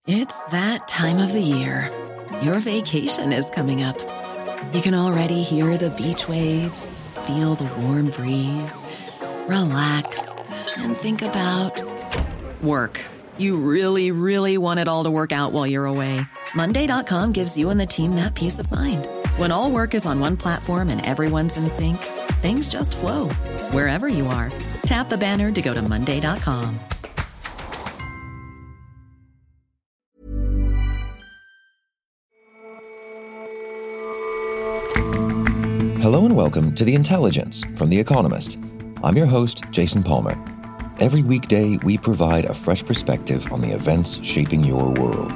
It's that time of the year. Your vacation is coming up. You can already hear the beach waves, feel the warm breeze, relax, and think about work. You really, really want it all to work out while you're away. Monday.com gives you and the team that peace of mind. When all work is on one platform and everyone's in sync, things just flow. Wherever you are, tap the banner to go to Monday.com. Hello and welcome to The Intelligence from The Economist. I'm your host, Jason Palmer. Every weekday, we provide a fresh perspective on the events shaping your world.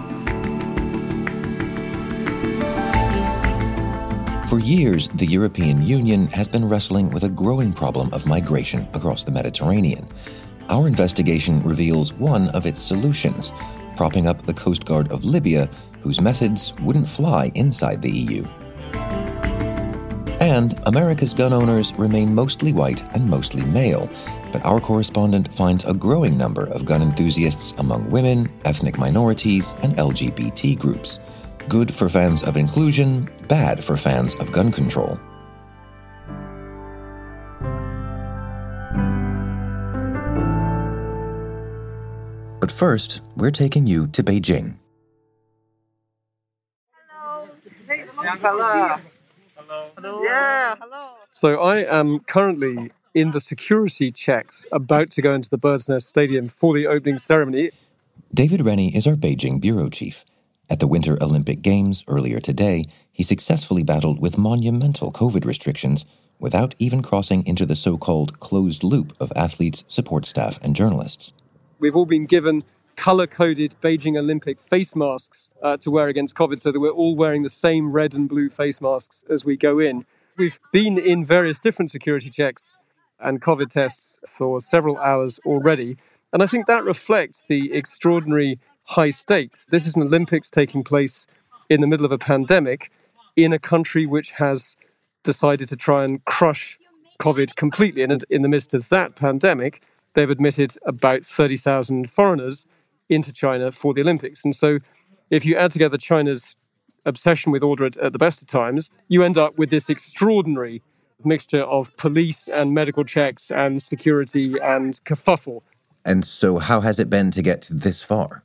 For years, the European Union has been wrestling with a growing problem of migration across the Mediterranean. Our investigation reveals one of its solutions, propping up the Coast Guard of Libya, whose methods wouldn't fly inside the EU. And America's gun owners remain mostly white and mostly male, but our correspondent finds a growing number of gun enthusiasts among women, ethnic minorities, and LGBT groups. Good for fans of inclusion, bad for fans of gun control. But first, we're taking you to Beijing. Hello. Yeah, hello. So I am currently in the security checks about to go into the Bird's Nest Stadium for the opening ceremony. David Rennie is our Beijing bureau chief. At the Winter Olympic Games earlier today, he successfully battled with monumental COVID restrictions without even crossing into the so-called closed loop of athletes, support staff, and journalists. We've all been given colour-coded Beijing Olympic face masks to wear against COVID, so that we're all wearing the same red and blue face masks as we go in. We've been in various different security checks and COVID tests for several hours already, and I think that reflects the extraordinary high stakes. This is an Olympics taking place in the middle of a pandemic in a country which has decided to try and crush COVID completely. And in the midst of that pandemic, they've admitted about 30,000 foreigners into China for the Olympics. And so if you add together China's obsession with order at the best of times, you end up with this extraordinary mixture of police and medical checks and security and kerfuffle. And so how has it been to get this far?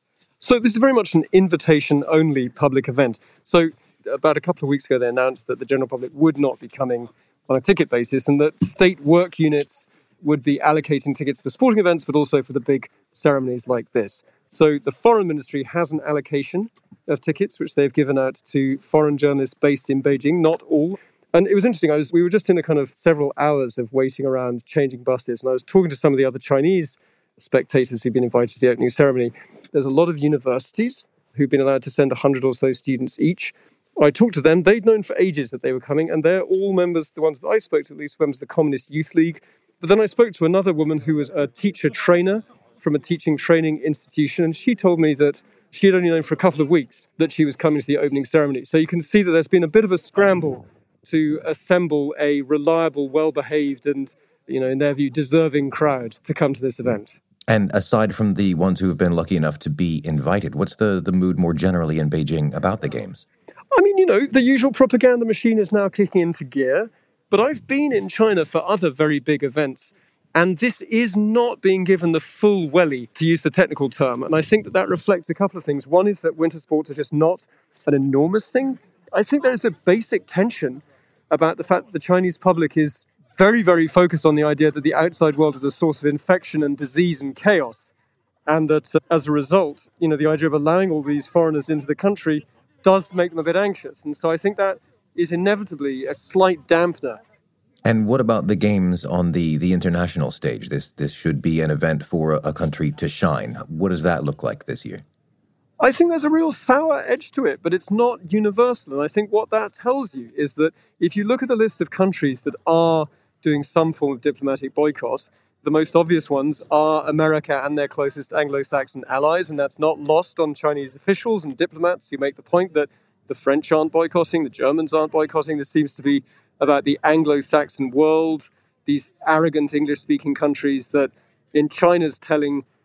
So this is very much an invitation-only public event. So about a couple of weeks ago, they announced that the general public would not be coming on a ticket basis and that state work units would be allocating tickets for sporting events, but also for the big ceremonies like this. So the Foreign Ministry has an allocation of tickets, which they've given out to foreign journalists based in Beijing, not all. And it was interesting, we were just in a kind of several hours of waiting around, changing buses, and I was talking to some of the other Chinese spectators who've been invited to the opening ceremony. There's a lot of universities who've been allowed to send 100 or so students each. I talked to them. They'd known for ages that they were coming, and they're all members, the ones that I spoke to, at least members of the Communist Youth League. But then I spoke to another woman who was a teacher trainer from a teaching training institution, and she told me that she had only known for a couple of weeks that she was coming to the opening ceremony. So you can see that there's been a bit of a scramble to assemble a reliable, well-behaved and, in their view, deserving crowd to come to this event. And aside from the ones who have been lucky enough to be invited, what's the mood more generally in Beijing about the Games? I mean, the usual propaganda machine is now kicking into gear. But I've been in China for other very big events, and this is not being given the full welly, to use the technical term. And I think that reflects a couple of things. One is that winter sports are just not an enormous thing. I think there is a basic tension about the fact that the Chinese public is very, very focused on the idea that the outside world is a source of infection and disease and chaos. And that as a result, the idea of allowing all these foreigners into the country does make them a bit anxious. And so I think that is inevitably a slight dampener. And what about the Games on the international stage? This should be an event for a country to shine. What does that look like this year? I think there's a real sour edge to it, but it's not universal. And I think what that tells you is that if you look at the list of countries that are doing some form of diplomatic boycott, the most obvious ones are America and their closest Anglo-Saxon allies, and that's not lost on Chinese officials and diplomats who make the point that the French aren't boycotting, the Germans aren't boycotting. This seems to be about the Anglo-Saxon world, these arrogant English-speaking countries that, in China's telling,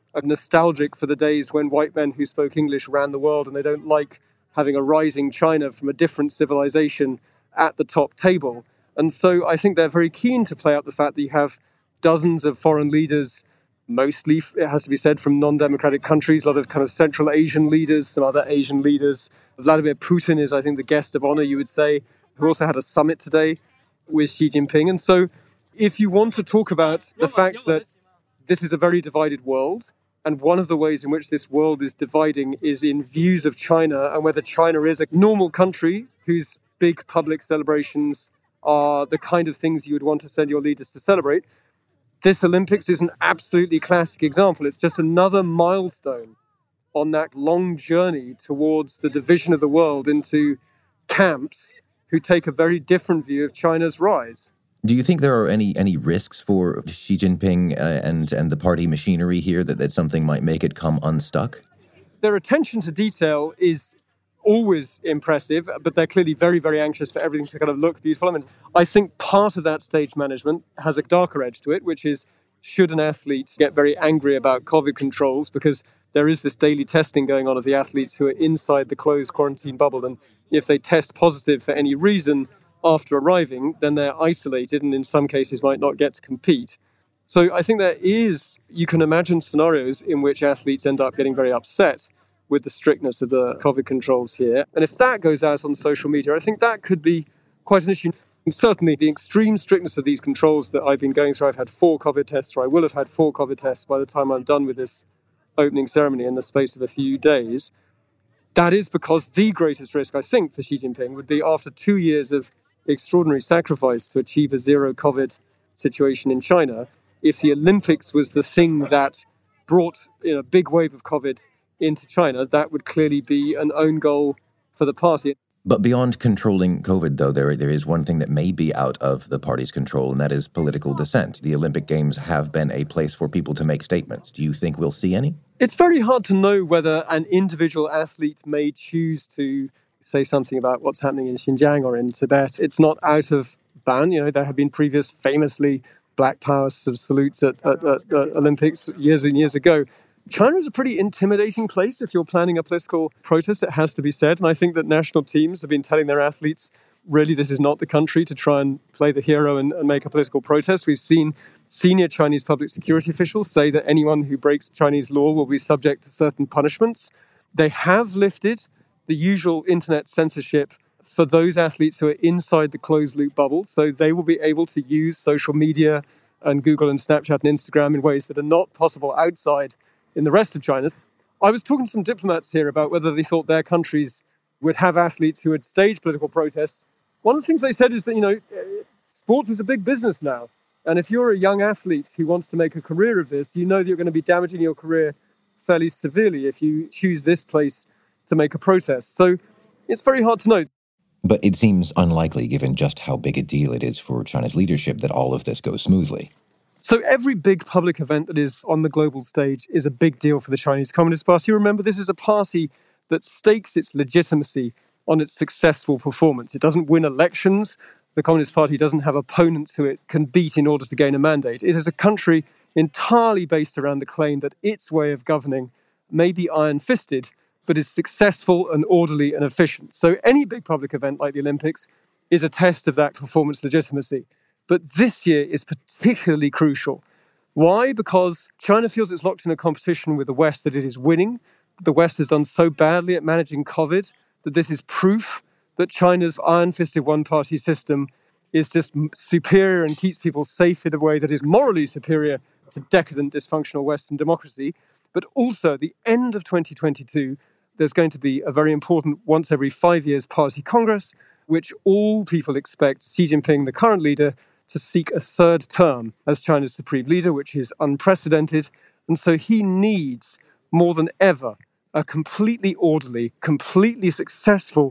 are nostalgic for the days when white men who spoke English ran the world, and they don't like having a rising China from a different civilization at the top table. And so I think they're very keen to play up the fact that you have dozens of foreign leaders, mostly, it has to be said, from non-democratic countries, a lot of kind of Central Asian leaders, some other Asian leaders. Vladimir Putin is, I think, the guest of honor, you would say, who also had a summit today with Xi Jinping. And so if you want to talk about the fact that this is a very divided world, and one of the ways in which this world is dividing is in views of China and whether China is a normal country whose big public celebrations are the kind of things you would want to send your leaders to celebrate, this Olympics is an absolutely classic example. It's just another milestone on that long journey towards the division of the world into camps who take a very different view of China's rise. Do you think there are any risks for Xi Jinping and the party machinery here that something might make it come unstuck? Their attention to detail is always impressive, but they're clearly very, very anxious for everything to kind of look beautiful. I mean, I think part of that stage management has a darker edge to it, which is, should an athlete get very angry about COVID controls, because there is this daily testing going on of the athletes who are inside the closed quarantine bubble, and if they test positive for any reason after arriving, then they're isolated and in some cases might not get to compete. So I think you can imagine scenarios in which athletes end up getting very upset with the strictness of the COVID controls here. And if that goes out on social media, I think that could be quite an issue. And certainly the extreme strictness of these controls that I've been going through, I've had 4 COVID tests, or I will have had 4 COVID tests by the time I'm done with this opening ceremony in the space of a few days. That is because the greatest risk, I think, for Xi Jinping would be after 2 years of extraordinary sacrifice to achieve a zero COVID situation in China, if the Olympics was the thing that brought a big wave of COVID into China, that would clearly be an own goal for the party. But beyond controlling COVID, though, there is one thing that may be out of the party's control, and that is political dissent. The Olympic Games have been a place for people to make statements. Do you think we'll see any? It's very hard to know whether an individual athlete may choose to say something about what's happening in Xinjiang or in Tibet. It's not out of ban. There have been previous famously Black Power salutes at Olympics years and years ago. China is a pretty intimidating place if you're planning a political protest, it has to be said. And I think that national teams have been telling their athletes, really, this is not the country to try and play the hero and make a political protest. We've seen senior Chinese public security officials say that anyone who breaks Chinese law will be subject to certain punishments. They have lifted the usual internet censorship for those athletes who are inside the closed-loop bubble. So they will be able to use social media and Google and Snapchat and Instagram in ways that are not possible outside in the rest of China. I was talking to some diplomats here about whether they thought their countries would have athletes who would stage political protests. One of the things they said is that, sports is a big business now. And if you're a young athlete who wants to make a career of this, you know that you're going to be damaging your career fairly severely if you choose this place to make a protest. So it's very hard to know. But it seems unlikely, given just how big a deal it is for China's leadership, that all of this goes smoothly. So every big public event that is on the global stage is a big deal for the Chinese Communist Party. Remember, this is a party that stakes its legitimacy on its successful performance. It doesn't win elections. The Communist Party doesn't have opponents who it can beat in order to gain a mandate. It is a country entirely based around the claim that its way of governing may be iron-fisted, but is successful and orderly and efficient. So any big public event like the Olympics is a test of that performance legitimacy. But this year is particularly crucial. Why? Because China feels it's locked in a competition with the West that it is winning. The West has done so badly at managing COVID that this is proof that China's iron-fisted one-party system is just superior and keeps people safe in a way that is morally superior to decadent, dysfunctional Western democracy. But also, at the end of 2022, there's going to be a very important once every 5 years party congress, which all people expect Xi Jinping, the current leader, to seek a third term as China's supreme leader, which is unprecedented. And so he needs, more than ever, a completely orderly, completely successful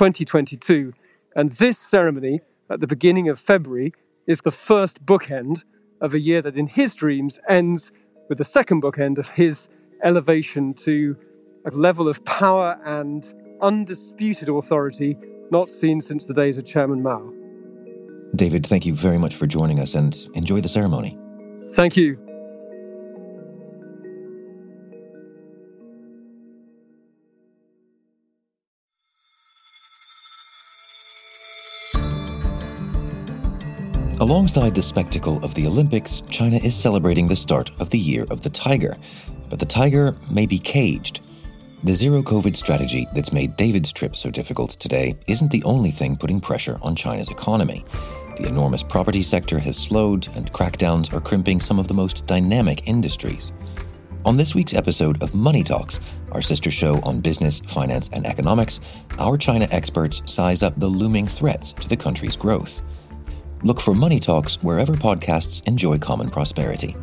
2022. And this ceremony at the beginning of February is the first bookend of a year that in his dreams ends with the second bookend of his elevation to a level of power and undisputed authority not seen since the days of Chairman Mao. David, thank you very much for joining us, and enjoy the ceremony. Thank you. Alongside the spectacle of the Olympics, China is celebrating the start of the Year of the Tiger. But the tiger may be caged. The zero-COVID strategy that's made David's trip so difficult today isn't the only thing putting pressure on China's economy. The enormous property sector has slowed, and crackdowns are crimping some of the most dynamic industries. On this week's episode of Money Talks, our sister show on business, finance, and economics, our China experts size up the looming threats to the country's growth. Look for Money Talks wherever podcasts enjoy common prosperity.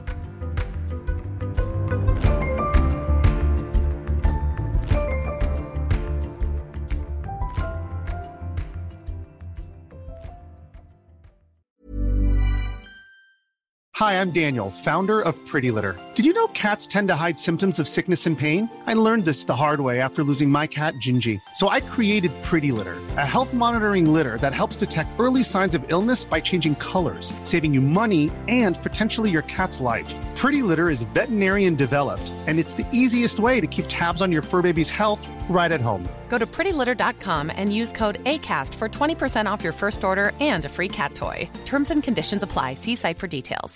Hi, I'm Daniel, founder of Pretty Litter. Did you know cats tend to hide symptoms of sickness and pain? I learned this the hard way after losing my cat, Gingy. So I created Pretty Litter, a health monitoring litter that helps detect early signs of illness by changing colors, saving you money and potentially your cat's life. Pretty Litter is veterinarian developed, and it's the easiest way to keep tabs on your fur baby's health right at home. Go to prettylitter.com and use code ACAST for 20% off your first order and a free cat toy. Terms and conditions apply. See site for details.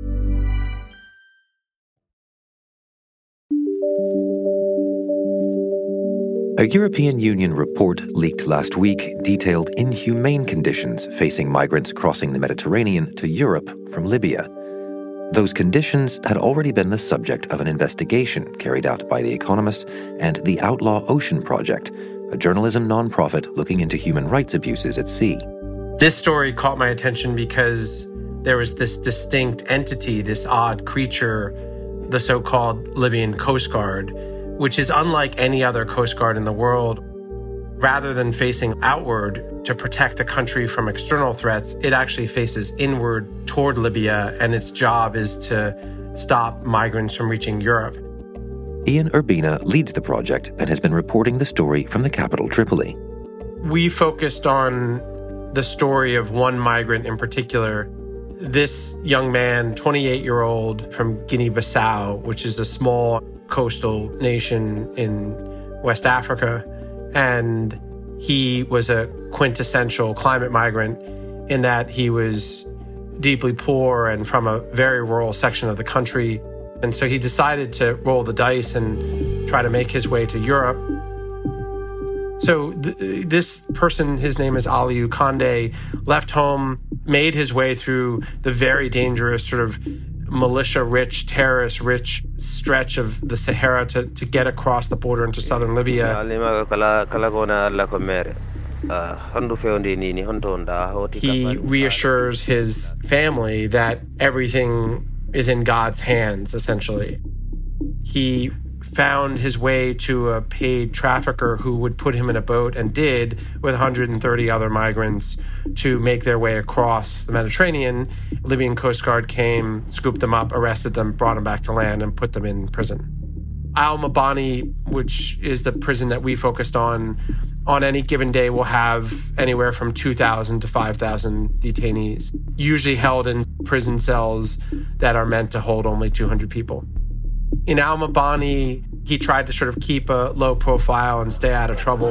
A European Union report leaked last week detailed inhumane conditions facing migrants crossing the Mediterranean to Europe from Libya. Those conditions had already been the subject of an investigation carried out by The Economist and the Outlaw Ocean Project, a journalism nonprofit looking into human rights abuses at sea. This story caught my attention because there was this distinct entity, this odd creature, the so-called Libyan Coast Guard, which is unlike any other Coast Guard in the world. Rather than facing outward to protect a country from external threats, it actually faces inward toward Libya, and its job is to stop migrants from reaching Europe. Ian Urbina leads the project and has been reporting the story from the capital, Tripoli. We focused on the story of one migrant in particular. This young man, 28-year-old from Guinea-Bissau, which is a small coastal nation in West Africa. And he was a quintessential climate migrant in that he was deeply poor and from a very rural section of the country. And so he decided to roll the dice and try to make his way to Europe. So this person, his name is Aliou Kandé, left home, made his way through the very dangerous sort of militia-rich, terrorist-rich stretch of the Sahara to get across the border into southern Libya. He reassures his family that everything is in God's hands, essentially. He found his way to a paid trafficker who would put him in a boat, and did, with 130 other migrants, to make their way across the Mediterranean. Libyan Coast Guard came, scooped them up, arrested them, brought them back to land, and put them in prison. Al Mabani, which is the prison that we focused on any given day will have anywhere from 2,000 to 5,000 detainees, usually held in prison cells that are meant to hold only 200 people. In Al Mabani, he tried to sort of keep a low profile and stay out of trouble.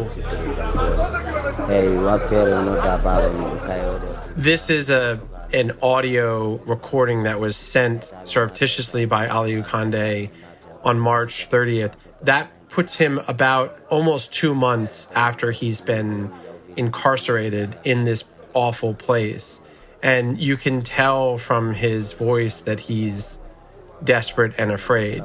This is an audio recording that was sent surreptitiously by Aliou Kandé on March 30th. That puts him about almost 2 months after he's been incarcerated in this awful place. And you can tell from his voice that he's desperate and afraid.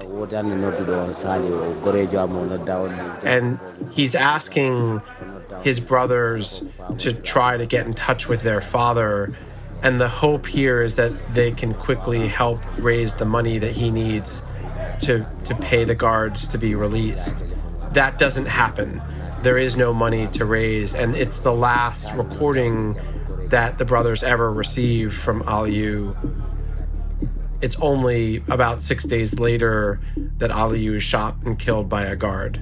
And he's asking his brothers to try to get in touch with their father. And the hope here is that they can quickly help raise the money that he needs to pay the guards to be released. That doesn't happen. There is no money to raise. And it's the last recording that the brothers ever received from Aliou. It's only about 6 days later that Aliou is shot and killed by a guard.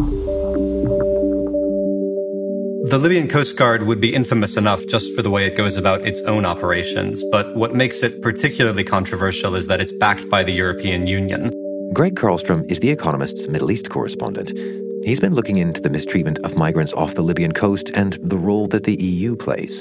The Libyan Coast Guard would be infamous enough just for the way it goes about its own operations, but what makes it particularly controversial is that it's backed by the European Union. Greg Karlstrom is The Economist's Middle East correspondent. He's been looking into the mistreatment of migrants off the Libyan coast and the role that the EU plays.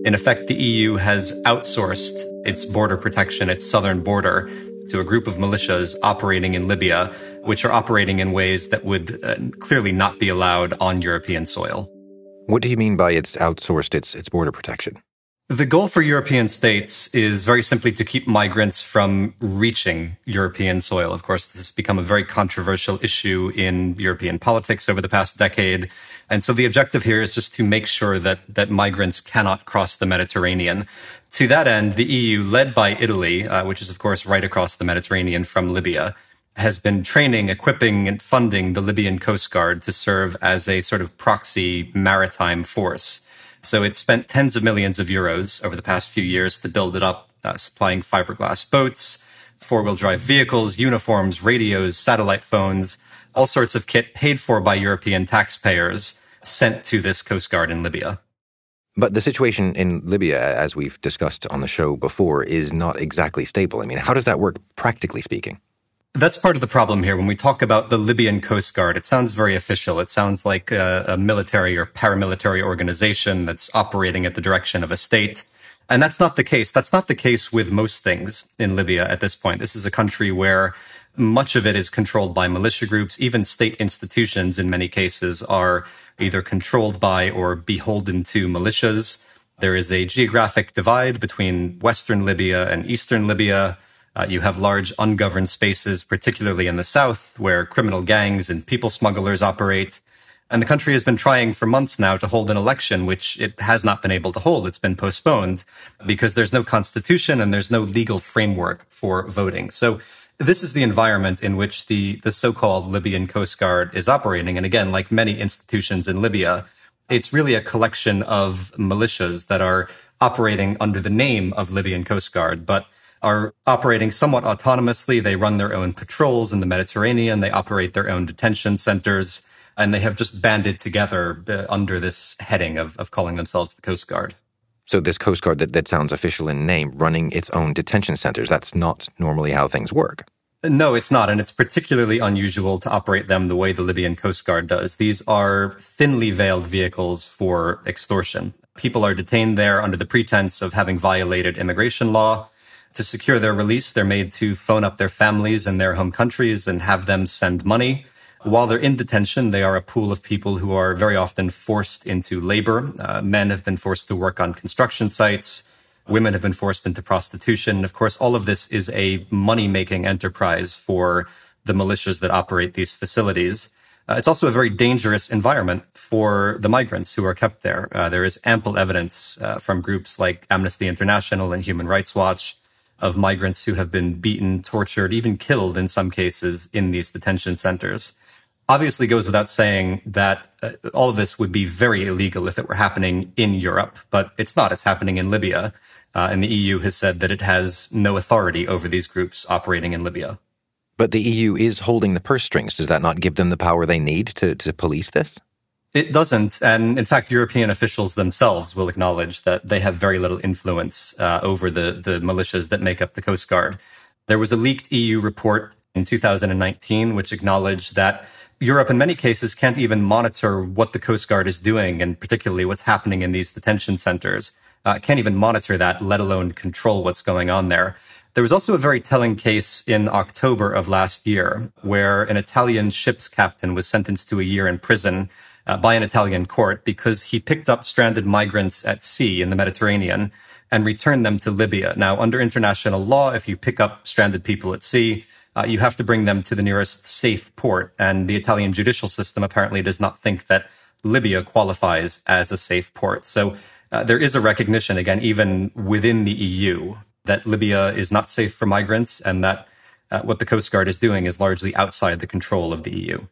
In effect, the EU has outsourced its border protection, its southern border, to a group of militias operating in Libya, which are operating in ways that would clearly not be allowed on European soil. What do you mean by it's outsourced its border protection? The goal for European states is very simply to keep migrants from reaching European soil. Of course, this has become a very controversial issue in European politics over the past decade. And so the objective here is just to make sure that migrants cannot cross the Mediterranean. To that end, the EU, led by Italy, which is, of course, right across the Mediterranean from Libya, has been training, equipping, and funding the Libyan Coast Guard to serve as a sort of proxy maritime force. So it spent tens of millions of euros over the past few years to build it up, supplying fiberglass boats, four-wheel drive vehicles, uniforms, radios, satellite phones, all sorts of kit paid for by European taxpayers sent to this Coast Guard in Libya. But the situation in Libya, as we've discussed on the show before, is not exactly stable. I mean, how does that work, practically speaking? That's part of the problem here. When we talk about the Libyan Coast Guard, it sounds very official. It sounds like a military or paramilitary organization that's operating at the direction of a state. And that's not the case. That's not the case with most things in Libya at this point. This is a country where much of it is controlled by militia groups. Even state institutions, in many cases, are either controlled by or beholden to militias. There is a geographic divide between Western Libya and Eastern Libya. You have large ungoverned spaces, particularly in the south, where criminal gangs and people smugglers operate. And the country has been trying for months now to hold an election, which it has not been able to hold. It's been postponed because there's no constitution and there's no legal framework for voting. So this is the environment in which the so-called Libyan Coast Guard is operating. And again, like many institutions in Libya, it's really a collection of militias that are operating under the name of Libyan Coast Guard, but are operating somewhat autonomously. They run their own patrols in the Mediterranean. They operate their own detention centers, and they have just banded together under this heading of calling themselves the Coast Guard. So this Coast Guard that sounds official in name, running its own detention centers, that's not normally how things work. No, it's not. And it's particularly unusual to operate them the way the Libyan Coast Guard does. These are thinly veiled vehicles for extortion. People are detained there under the pretense of having violated immigration law. To secure their release, they're made to phone up their families in their home countries and have them send money. While they're in detention, they are a pool of people who are very often forced into labor. Men have been forced to work on construction sites. Women have been forced into prostitution. Of course, all of this is a money-making enterprise for the militias that operate these facilities. It's also a very dangerous environment for the migrants who are kept there. There is ample evidence from groups like Amnesty International and Human Rights Watch of migrants who have been beaten, tortured, even killed in some cases in these detention centers. Obviously goes without saying that all of this would be very illegal if it were happening in Europe, but it's not. It's happening in Libya. And the EU has said that it has no authority over these groups operating in Libya. But the EU is holding the purse strings. Does that not give them the power they need to police this? It doesn't. And in fact, European officials themselves will acknowledge that they have very little influence over the militias that make up the Coast Guard. There was a leaked EU report in 2019 which acknowledged that Europe in many cases can't even monitor what the Coast Guard is doing, and particularly what's happening in these detention centers. Can't even monitor that, let alone control what's going on there. There was also a very telling case in October of last year where an Italian ship's captain was sentenced to a year in prison by an Italian court because he picked up stranded migrants at sea in the Mediterranean and returned them to Libya. Now, under international law, if you pick up stranded people at sea, you have to bring them to the nearest safe port. And the Italian judicial system apparently does not think that Libya qualifies as a safe port. So there is a recognition, again, even within the EU, that Libya is not safe for migrants and that what the Coast Guard is doing is largely outside the control of the EU.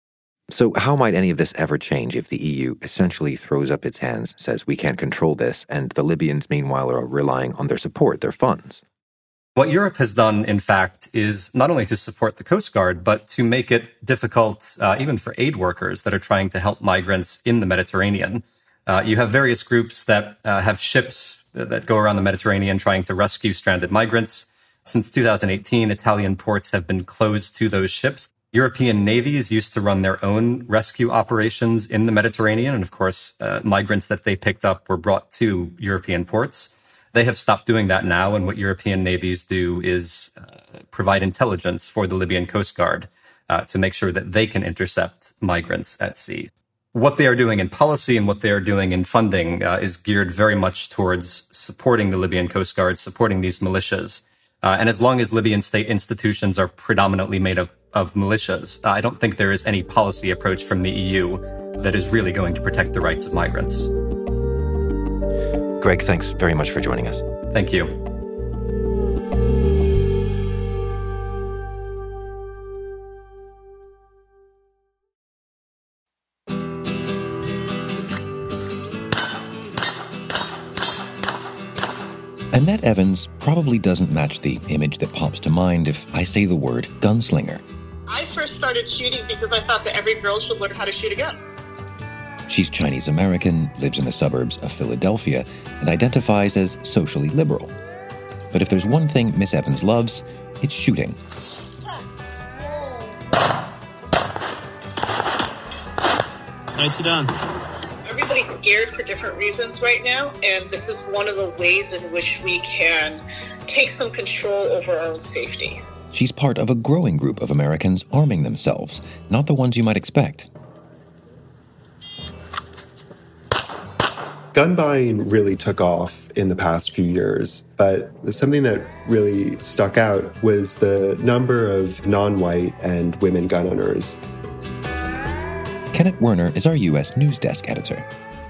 So how might any of this ever change if the EU essentially throws up its hands, says we can't control this, and the Libyans, meanwhile, are relying on their support, their funds? What Europe has done, in fact, is not only to support the Coast Guard, but to make it difficult even for aid workers that are trying to help migrants in the Mediterranean. You have various groups that have ships that go around the Mediterranean trying to rescue stranded migrants. Since 2018, Italian ports have been closed to those ships. European navies used to run their own rescue operations in the Mediterranean. And of course, migrants that they picked up were brought to European ports. They have stopped doing that now. And what European navies do is provide intelligence for the Libyan Coast Guard to make sure that they can intercept migrants at sea. What they are doing in policy and what they are doing in funding is geared very much towards supporting the Libyan Coast Guard, supporting these militias. And as long as Libyan state institutions are predominantly made of militias, I don't think there is any policy approach from the EU that is really going to protect the rights of migrants. Greg, thanks very much for joining us. Thank you. Annette Evans probably doesn't match the image that pops to mind if I say the word gunslinger. I first started shooting because I thought that every girl should learn how to shoot a gun. She's Chinese-American, lives in the suburbs of Philadelphia, and identifies as socially liberal. But if there's one thing Miss Evans loves, it's shooting. Nicely done. Everybody's scared for different reasons right now, and this is one of the ways in which we can take some control over our own safety. She's part of a growing group of Americans arming themselves, not the ones you might expect. Gun buying really took off in the past few years, but something that really stuck out was the number of non-white and women gun owners. Kenneth Werner is our U.S. News Desk editor.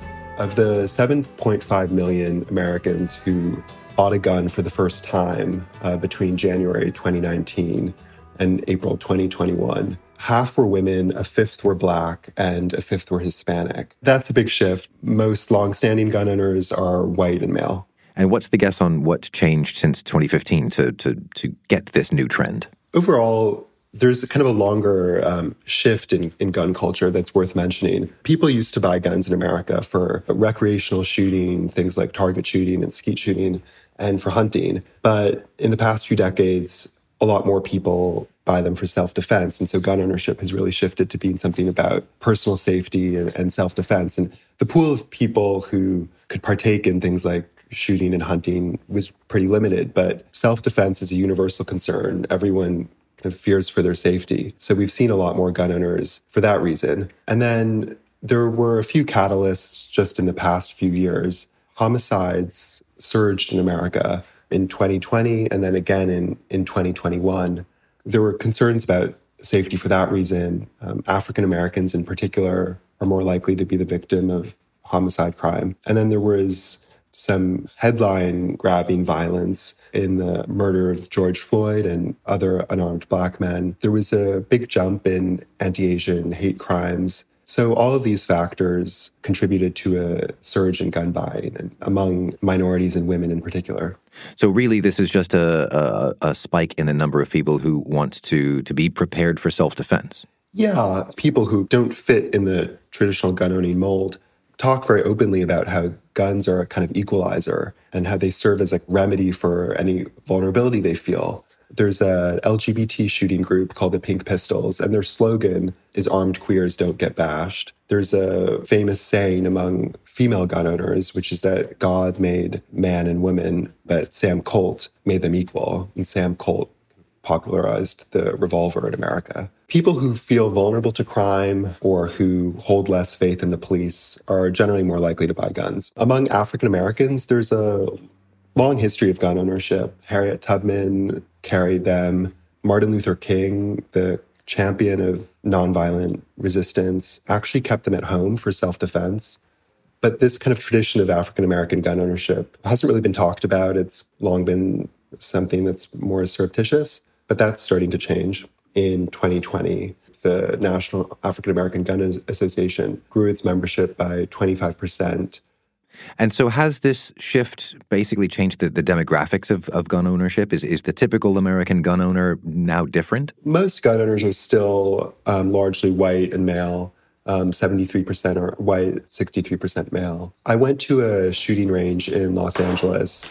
Of the 7.5 million Americans who bought a gun for the first time between January 2019 and April 2021, half were women, a fifth were Black, and a fifth were Hispanic. That's a big shift. Most longstanding gun owners are white and male. And what's the guess on what's changed since 2015 to get this new trend? Overall, there's kind of a longer shift in gun culture that's worth mentioning. People used to buy guns in America for recreational shooting, things like target shooting and skeet shooting, and for hunting. But in the past few decades, a lot more people buy them for self-defense. And so gun ownership has really shifted to being something about personal safety and self-defense. And the pool of people who could partake in things like shooting and hunting was pretty limited. But self-defense is a universal concern. Everyone kind of fears for their safety. So we've seen a lot more gun owners for that reason. And then there were a few catalysts just in the past few years. Homicides surged in America in 2020 and then again in 2021. There were concerns about safety for that reason. African Americans in particular are more likely to be the victim of homicide crime. And then there was some headline-grabbing violence in the murder of George Floyd and other unarmed Black men. There was a big jump in anti-Asian hate crimes. So all of these factors contributed to a surge in gun buying and among minorities and women in particular. So really, this is just a spike in the number of people who want to be prepared for self-defense. Yeah, people who don't fit in the traditional gun-owning mold talk very openly about how guns are a kind of equalizer and how they serve as a remedy for any vulnerability they feel. There's a LGBT shooting group called the Pink Pistols, and their slogan is "Armed queers don't get bashed." There's a famous saying among female gun owners, which is that God made man and woman, but Sam Colt made them equal. And Sam Colt popularized the revolver in America. People who feel vulnerable to crime or who hold less faith in the police are generally more likely to buy guns. Among African Americans, there's a long history of gun ownership. Harriet Tubman carried them. Martin Luther King, the champion of nonviolent resistance, actually kept them at home for self-defense. But this kind of tradition of African American gun ownership hasn't really been talked about. It's long been something that's more surreptitious, but that's starting to change. In 2020, the National African American Gun Association grew its membership by 25%. And so has this shift basically changed the demographics of gun ownership? Is the typical American gun owner now different? Most gun owners are still largely white and male. 73% are white, 63% male. I went to a shooting range in Los Angeles.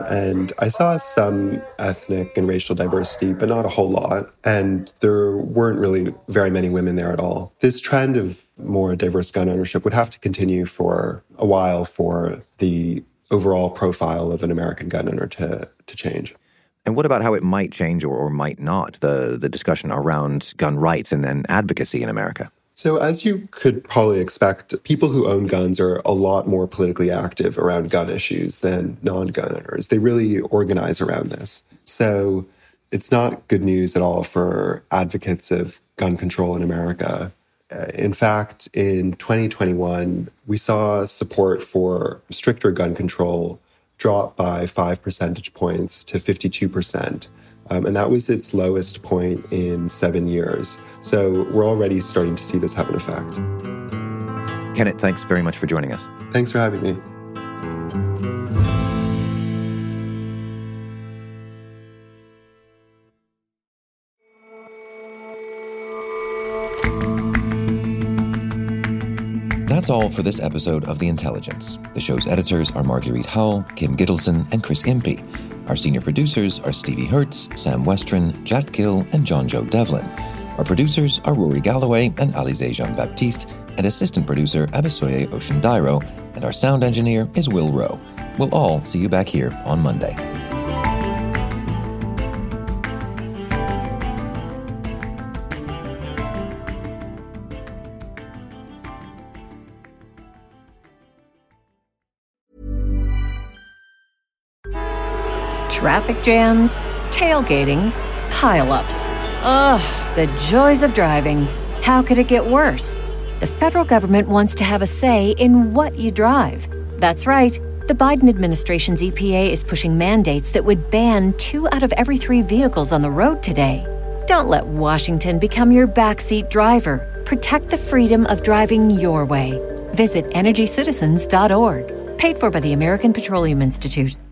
And I saw some ethnic and racial diversity, but not a whole lot. And there weren't really very many women there at all. This trend of more diverse gun ownership would have to continue for a while for the overall profile of an American gun owner to change. And what about how it might change or might not, the discussion around gun rights and advocacy in America? So as you could probably expect, people who own guns are a lot more politically active around gun issues than non-gun owners. They really organize around this. So it's not good news at all for advocates of gun control in America. In fact, in 2021, we saw support for stricter gun control drop by 5 percentage points to 52%. And that was its lowest point in 7 years. So we're already starting to see this have an effect. Kenneth, thanks very much for joining us. Thanks for having me. That's all for this episode of The Intelligence. The show's editors are Marguerite Howell, Kim Gittleson, and Chris Impey. Our senior producers are Stevie Hertz, Sam Westron, Jat Gill, and John Joe Devlin. Our producers are Rory Galloway and Alizé Jean-Baptiste, and assistant producer Abisoye Oshindairo, and our sound engineer is Will Rowe. We'll all see you back here on Monday. Traffic jams, tailgating, pile-ups. Ugh, the joys of driving. How could it get worse? The federal government wants to have a say in what you drive. That's right. The Biden administration's EPA is pushing mandates that would ban 2 out of every 3 vehicles on the road today. Don't let Washington become your backseat driver. Protect the freedom of driving your way. Visit EnergyCitizens.org. Paid for by the American Petroleum Institute.